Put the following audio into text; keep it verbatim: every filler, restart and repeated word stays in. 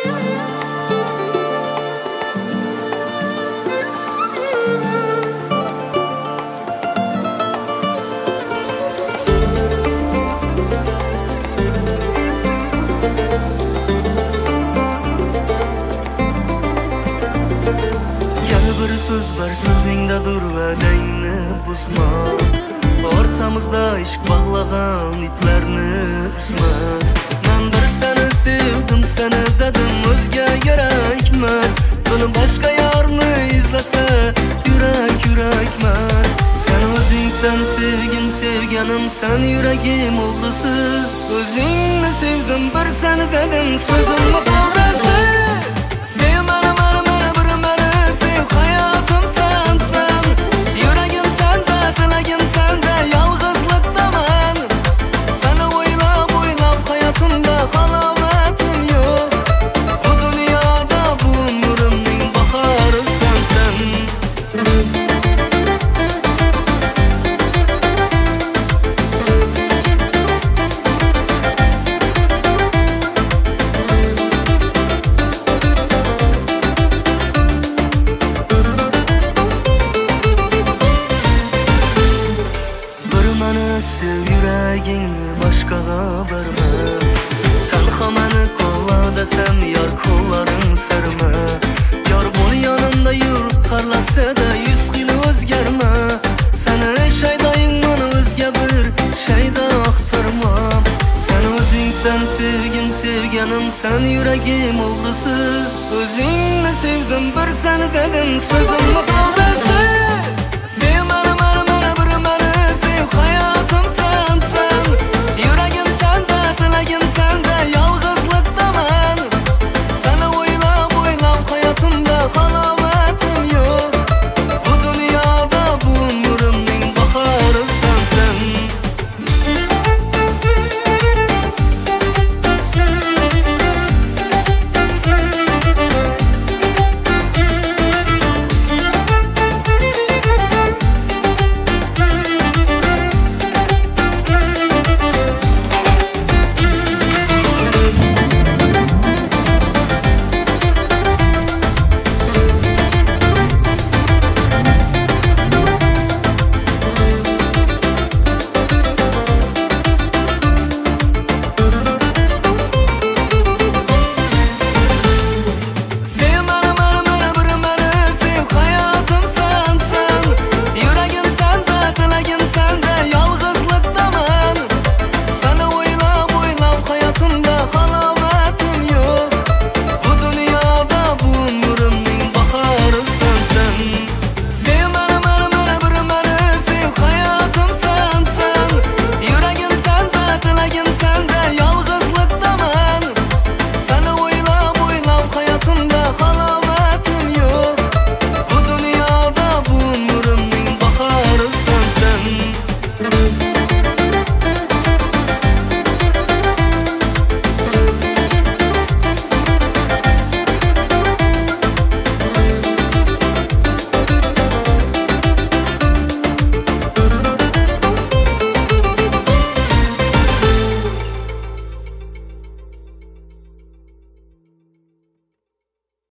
Bir söz var sözingde dur va'dangni buzma. Ortamızda ishq bog'lagan iplarni uzma. Men bir seni sevdim seni dedim o'zga kerakmas. Buni boshqa yorni izlasa yurak yurakmas. Sen o'zing sen sevgim sevganim sen yuragim oldusi. O'zingni sevdim bir seni dedim so'zimni to'g'risi. Sevmani mani mani bir mani sev hayatım sensen. Yüreğim sende dilagim sende yalgızlıkdaman. Seni oylab oylab hayatımda halovatim yok. Bu dünyada bu ömrümning bahori sensen. Sev yüreğini başkaga verme. Tanha meni kolla desem yar kolların serme. Yar bunu yanında yur karlatsa da yüz xil o'zgarma. Seni shaydaying mani o'zga bir shayda axtarmam. Sen o'zing sen sevgim sevganim sen yuragim oldusi. O'zingni sevdim bir seni dedim so'zimni to'g'risi. Sev mani mani mani bir mani sev hayatım